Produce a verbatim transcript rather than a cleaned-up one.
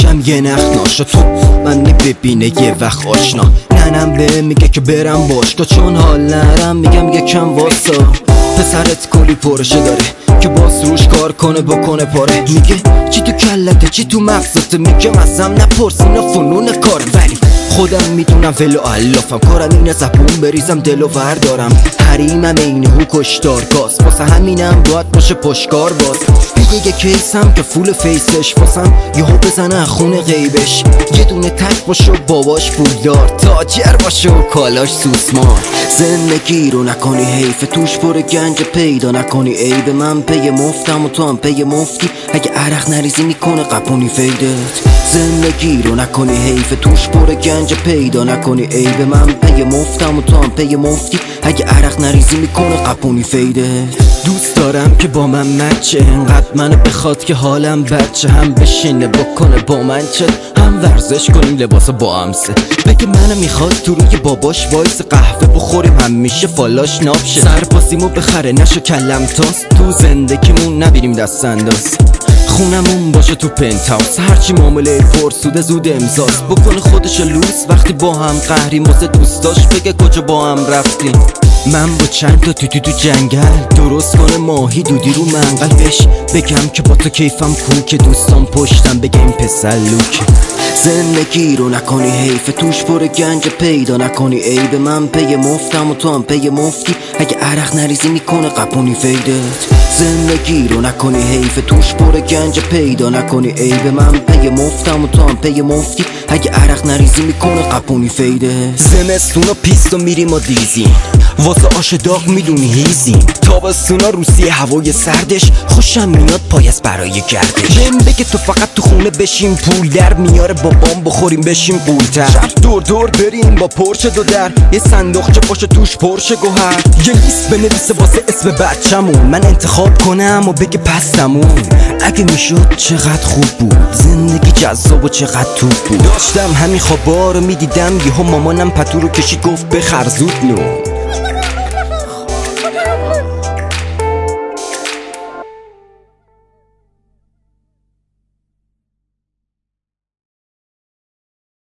میشم یه نخ ناشا. تو من ببینه یه وقت آشنا، ننم به میگه که برم باشگاه چون حال نرم میگم یکم واسا. پسرت کلی پرشه داره که باز روش کار کنه بکنه پاره. میگه چی تو کلته چی تو مغزته، میگم ازم نپرس اینا فنون کار. ولی خودم میدونم ولو علافم، کارم اینه زبون بریزم دلو وردارم. حریمم اینه هو کشتار گاز، واسه همینم باید باشه پشکار باز. دیگه یه کیسم که فول فیسش واسم یهو بزنه خونه غیبش. یه دونه تک باشه و باباش پولدار، تاجر باشه و کالاش سوسمار. زندگی رو نکنی حیف، توش پر گنج پیدا نکنی عیب. من پی مفتم و تو هم پی مفتی، اگه عرق نریزی میکنه قپونی فیدت. زندگی رو نکنی حیف، توش پر گنج پیدا نکنی عیب. من پی مفتم و تو هم پی مفتی، اگه عرق نریزی میکنه قپونی فیدت. دوست دارم که با من مچه، انقدر منو بخواد که حالم بچه. هم بشینه بکنه با من چه، هم ورزش کنیم لباس با همسه. بگه منو میخواد تو روی باباش وایس قهوه بخوریم همیشه فالاش نابشه. سرپاسیمو بخره نشو کلم تاست، تو زندگیمون نبیریم دست انداز. خونمون باشه تو پنت هاوس، هرچی معامله پرسوده زود امضاست. بکنه خودش لوس وقتی با هم قهریم، واسه دوستاش بگه کجا با هم رفتیم. من با چند تا توتی تو جنگل درست کنه ماهی دودی رو منقل. بهش بگم که با تو کیفم کو، که دوستان پشتم بگه این پسر لوک. زندگی رو نکنی حیف، توش پر گنج پیدا نکنی عیب. من پی مفتم و تو هم پی مفتی، اگه عرق نریزی میکنه قپونی فیدت. زندگی رو نکنی حیف، توش پر گنج پیدا نکنی عیب. من پی مفتم و تو هم پی مفتی، اگه عرق نریزی میکنه قپونی فیدت. زمستونا پیستو میریم و دیزیم، واسه آش داغ میدونی هیزیم. تابستونا روسی هوای سردش خوشم میاد پایست برای گردش. بهم بگه تو فقط تو خونه بشیم پول در میاره، بابام بخوریم بشیم قولتر. شب دور دور بریم با پرچه دو در، یه صندوقچه باشه توش پرشه گوهر. یه لیست بنویسه واسه اسم بچمون، من انتخاب کنم و بگه پستمون. اگه میشد چقدر خوب بود زندگی جذاب و چقدر توپ بود. داشتم همین خوابا رو میدیدم، یهو مامانم پتو رو کشید گفت بخر زود نو.